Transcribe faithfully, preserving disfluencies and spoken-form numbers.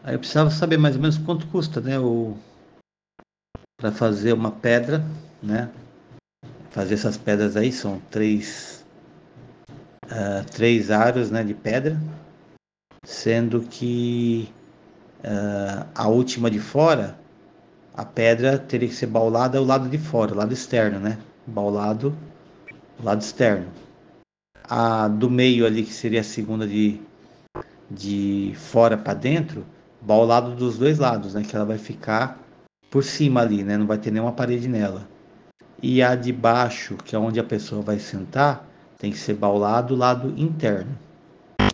Aí eu precisava saber mais ou menos quanto custa, né? O para fazer uma pedra, né? Fazer essas pedras aí são três, uh, três aros, né, de pedra, sendo que uh, a última de fora, a pedra teria que ser baulada ao lado de fora, o lado externo, né? Baulado, o lado externo. A do meio ali, que seria a segunda de, de fora para dentro, baulado dos dois lados, né? Que ela vai ficar por cima ali, né? Não vai ter nenhuma parede nela. E a de baixo, que é onde a pessoa vai sentar, tem que ser baulado do lado interno.